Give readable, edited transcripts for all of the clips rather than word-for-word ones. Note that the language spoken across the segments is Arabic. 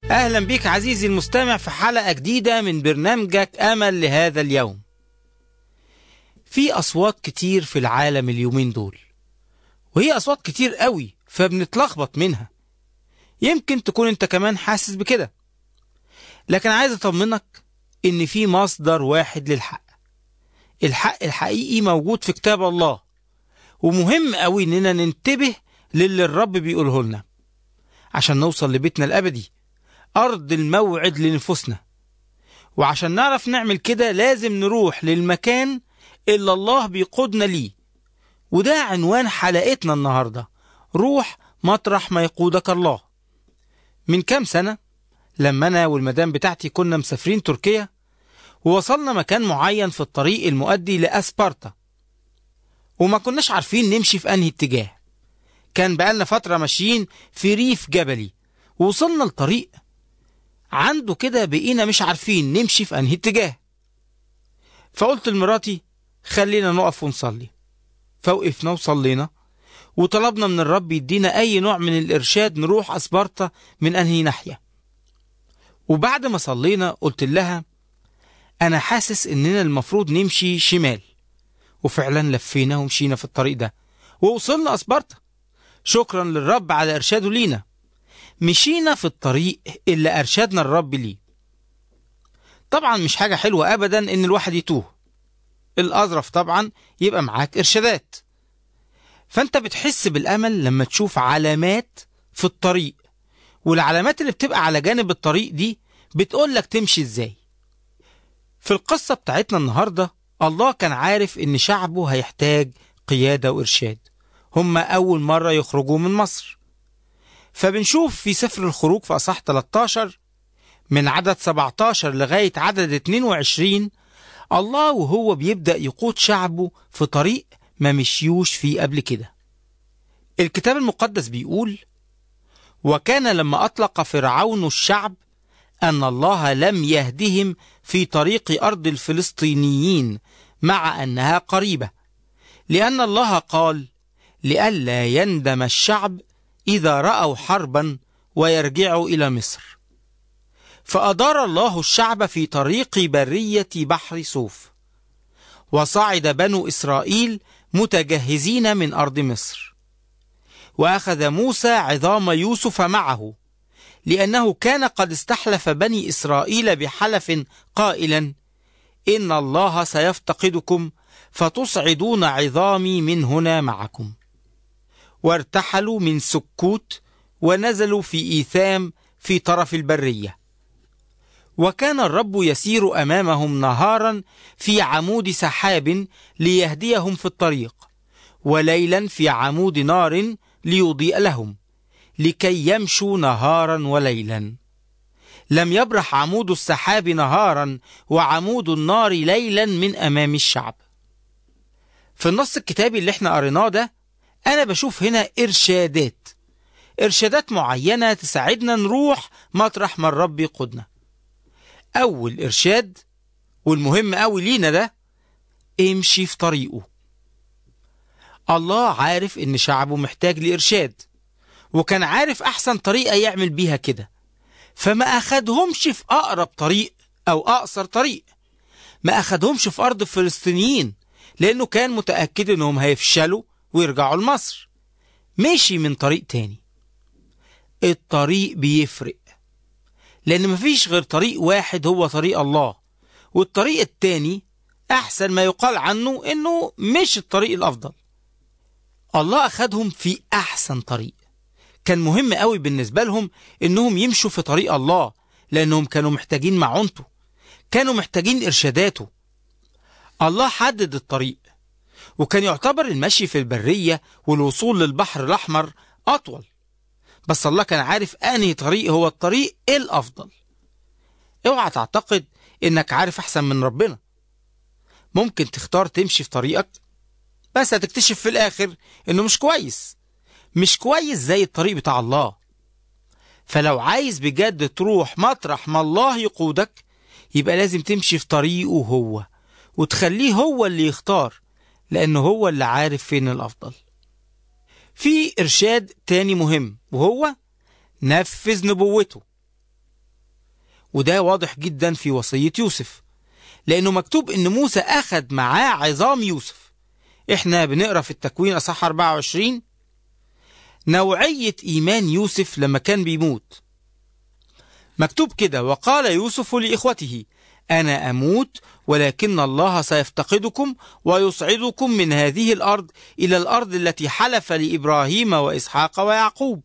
أهلا بك عزيزي المستمع في حلقة جديدة من برنامجك أمل لهذا اليوم. في أصوات كتير في العالم اليومين دول، وهي أصوات كتير قوي فبنتلخبط منها. يمكن تكون أنت كمان حاسس بكده، لكن عايز أطمنك إن في مصدر واحد للحق. الحق الحقيقي موجود في كتاب الله، ومهم قوي إننا ننتبه للي الرب بيقوله لنا عشان نوصل لبيتنا الأبدي، أرض الموعد لنفوسنا. وعشان نعرف نعمل كده لازم نروح للمكان اللي الله بيقودنا ليه، وده عنوان حلقتنا النهاردة: روح مطرح ما يقودك الله. من كام سنة لما أنا والمدام بتاعتي كنا مسافرين تركيا، ووصلنا مكان معين في الطريق المؤدي لأسبارتا، وما كناش عارفين نمشي في أنهي اتجاه. كان بقالنا فترة ماشيين في ريف جبلي، ووصلنا لطريق عنده كده بقينا مش عارفين نمشي في أنهي اتجاه. فقلت لمراتي خلينا نقف ونصلي. فوقفنا وصلينا وطلبنا من الرب يدينا أي نوع من الإرشاد نروح أسبارتا من أنهي ناحية. وبعد ما صلينا قلت لها أنا حاسس إننا المفروض نمشي شمال، وفعلا لفينا ومشينا في الطريق ده ووصلنا أسبارتا. شكرا للرب على إرشاده لينا، مشينا في الطريق اللي أرشدنا الرب ليه. طبعا مش حاجة حلوة أبدا إن الواحد يتوه، الأظرف طبعا يبقى معاك إرشادات. فأنت بتحس بالأمل لما تشوف علامات في الطريق، والعلامات اللي بتبقى على جانب الطريق دي بتقولك تمشي إزاي. في القصة بتاعتنا النهاردة الله كان عارف إن شعبه هيحتاج قيادة وإرشاد. هم أول مرة يخرجوا من مصر، فبنشوف في سفر الخروج في أصحاح 13 من عدد 17 لغاية عدد 22 الله وهو بيبدأ يقود شعبه في طريق ما مشيوش فيه قبل كده. الكتاب المقدس بيقول: وكان لما أطلق فرعون الشعب أن الله لم يهدهم في طريق أرض الفلسطينيين مع أنها قريبة، لأن الله قال لئلا يندم الشعب إذا رأوا حربا ويرجعوا إلى مصر. فأدار الله الشعب في طريق برية بحر صوف، وصعد بنو إسرائيل متجهزين من أرض مصر. وأخذ موسى عظام يوسف معه، لأنه كان قد استحلف بني إسرائيل بحلف قائلا: إن الله سيفتقدكم فتصعدون عظامي من هنا معكم. وارتحلوا من سكوت ونزلوا في إيثام في طرف البرية. وكان الرب يسير أمامهم نهارا في عمود سحاب ليهديهم في الطريق، وليلا في عمود نار ليضيء لهم، لكي يمشوا نهارا وليلا. لم يبرح عمود السحاب نهارا وعمود النار ليلا من أمام الشعب. في النص الكتابي اللي احنا قريناه ده أنا بشوف هنا إرشادات معينة تساعدنا نروح مطرح ما الرب يقودنا. أول إرشاد والمهم أوي لينا ده: امشي في طريقه. الله عارف إن شعبه محتاج لإرشاد، وكان عارف أحسن طريقة يعمل بيها كده، فما أخدهمش في أقرب طريق أو أقصر طريق، ما أخدهمش في أرض الفلسطينيين لأنه كان متأكد إنهم هيفشلوا ويرجعوا لمصر. مشي من طريق تاني. الطريق بيفرق، لأن مفيش غير طريق واحد هو طريق الله، والطريق التاني أحسن ما يقال عنه إنه مش الطريق الأفضل. الله أخدهم في أحسن طريق. كان مهم قوي بالنسبة لهم إنهم يمشوا في طريق الله، لأنهم كانوا محتاجين معونته، كانوا محتاجين إرشاداته. الله حدد الطريق، وكان يعتبر المشي في البرية والوصول للبحر الأحمر أطول، بس الله كان عارف أنهي طريق هو الطريق الأفضل. اوعى تعتقد إنك عارف أحسن من ربنا. ممكن تختار تمشي في طريقك، بس هتكتشف في الآخر إنه مش كويس زي الطريق بتاع الله. فلو عايز بجد تروح مطرح ما الله يقودك، يبقى لازم تمشي في طريقه هو، وتخليه هو اللي يختار، لأنه هو اللي عارف فين الأفضل. في إرشاد تاني مهم، وهو نفذ نبوته. وده واضح جدا في وصية يوسف، لأنه مكتوب إن موسى أخذ معاه عظام يوسف. إحنا بنقرأ في التكوين أصحاح 24 نوعية إيمان يوسف لما كان بيموت. مكتوب كده: وقال يوسف لإخوته: أنا أموت ولكن الله سيفتقدكم ويصعدكم من هذه الأرض إلى الأرض التي حلف لإبراهيم وإسحاق ويعقوب.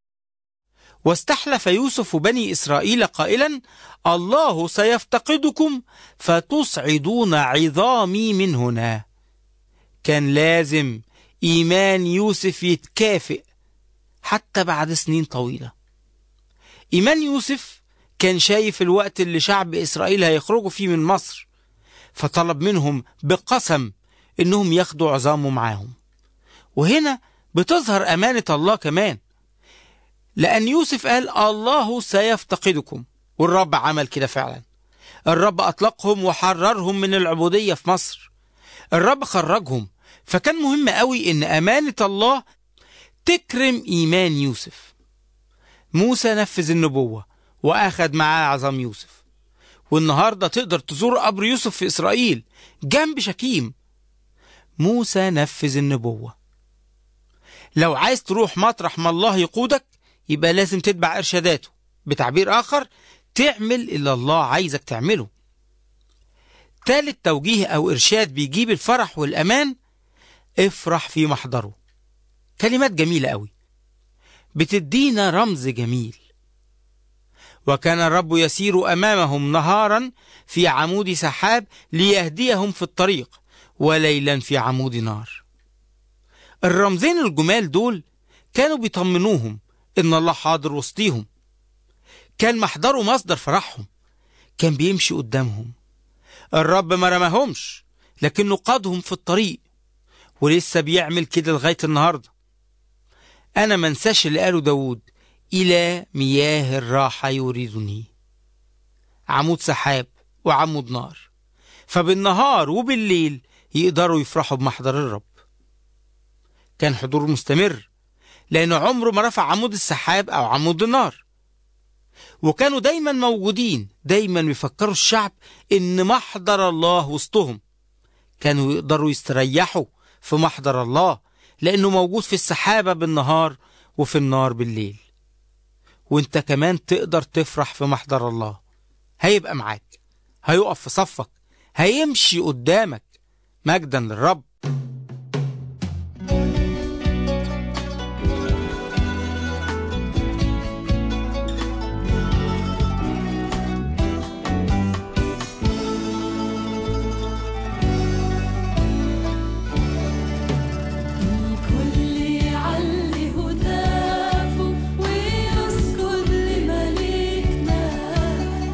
واستحلف يوسف بني إسرائيل قائلا: الله سيفتقدكم فتصعدون عظامي من هنا. كان لازم إيمان يوسف يتكافئ حتى بعد سنين طويلة. إيمان يوسف كان شايف الوقت اللي شعب إسرائيل هيخرجوا فيه من مصر، فطلب منهم بقسم إنهم ياخدوا عظامه معاهم. وهنا بتظهر أمانة الله كمان، لأن يوسف قال: الله سيفتقدكم، والرب عمل كده فعلا. الرب أطلقهم وحررهم من العبودية في مصر. الرب خرجهم، فكان مهم قوي إن أمانة الله تكرم إيمان يوسف. موسى نفذ النبوة وأخذ معاه عظام يوسف، والنهاردة تقدر تزور قبر يوسف في إسرائيل جنب شكيم. موسى نفذ النبوة. لو عايز تروح مطرح ما الله يقودك يبقى لازم تتبع إرشاداته، بتعبير آخر تعمل اللي الله عايزك تعمله. ثالث توجيه أو إرشاد بيجيب الفرح والأمان: افرح في محضره. كلمات جميلة قوي بتدينا رمز جميل. وكان الرب يسير أمامهم نهارا في عمود سحاب ليهديهم في الطريق، وليلا في عمود نار. الرمزين الجمال دول كانوا بيطمنوهم إن الله حاضر وسطيهم. كان محضره مصدر فرحهم، كان بيمشي قدامهم. الرب ما رماهمش لكنه قادهم في الطريق، ولسه بيعمل كده لغاية النهاردة. أنا منساش اللي قاله داود: إلى مياه الراحة يريدني. عمود سحاب وعمود نار، فبالنهار وبالليل يقدروا يفرحوا بمحضر الرب. كان حضور مستمر، لأنه عمره ما رفع عمود السحاب أو عمود النار. وكانوا دايما موجودين، دايما بيفكروا الشعب إن محضر الله وسطهم. كانوا يقدروا يستريحوا في محضر الله لأنه موجود في السحابة بالنهار وفي النار بالليل. وانت كمان تقدر تفرح في محضر الله. هيبقى معاك، هيقف في صفك، هيمشي قدامك. مجدا للرب.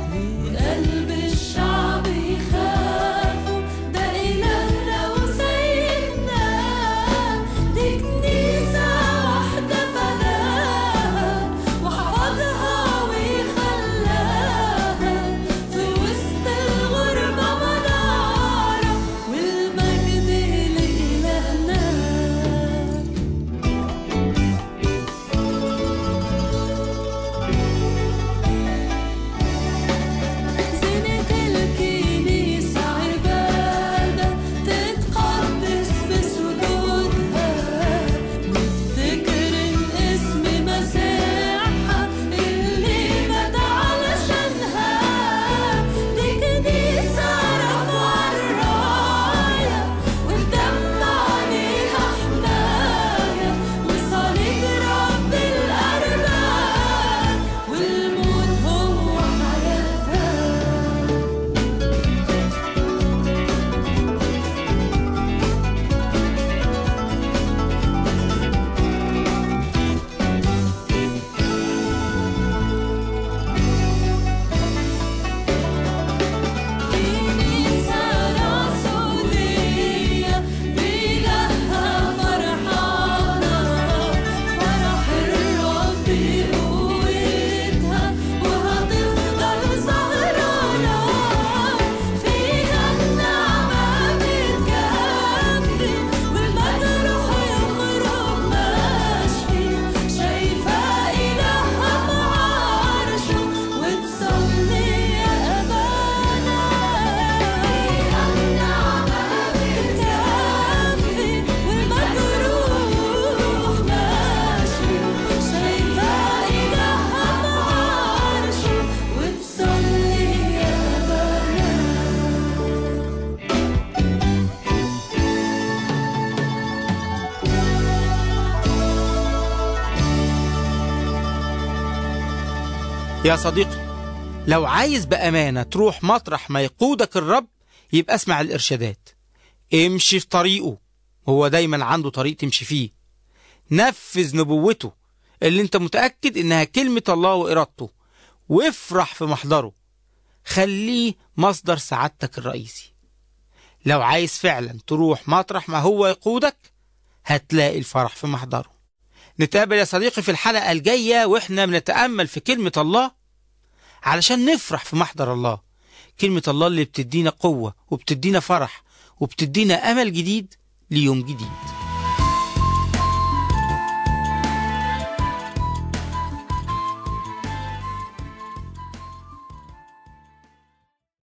قلب الشعب يخافوا، ده إلهنا وسيدنا. يا صديقي، لو عايز بأمانة تروح مطرح ما يقودك الرب، يبقى اسمع الإرشادات، امشي في طريقه، هو دايما عنده طريق تمشي فيه. نفذ نبوته اللي انت متأكد انها كلمة الله وإرادته، وافرح في محضره، خليه مصدر سعادتك الرئيسي. لو عايز فعلا تروح مطرح ما هو يقودك، هتلاقي الفرح في محضره. نتقابل يا صديقي في الحلقة الجاية واحنا بنتأمل في كلمة الله علشان نفرح في محضر الله، كلمة الله اللي بتدينا قوة وبتدينا فرح وبتدينا أمل جديد ليوم جديد.